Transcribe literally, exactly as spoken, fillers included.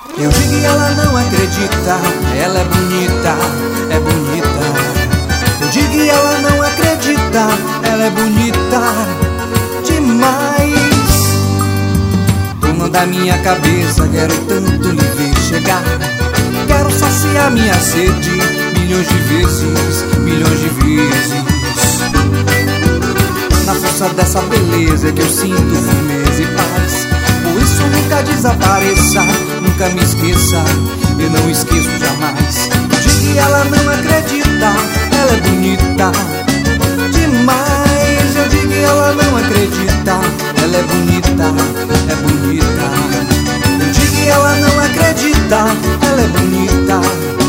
Eu digo e ela não acredita, ela é bonita, é bonita. Eu digo e ela não acredita, ela é bonita demais. Dona da minha cabeça, quero tanto lhe ver chegar. Quero saciar minha sede milhões de vezes, milhões de vezes. Na força dessa beleza que eu sinto firmeza e paz. Por isso nunca desapareça, nunca me esqueça, eu não esqueço jamais. De que ela não acredita, ela é bonita demais. Eu digo que ela não acredita, ela é bonita, é bonita. Eu digo que ela não acredita, ela é bonita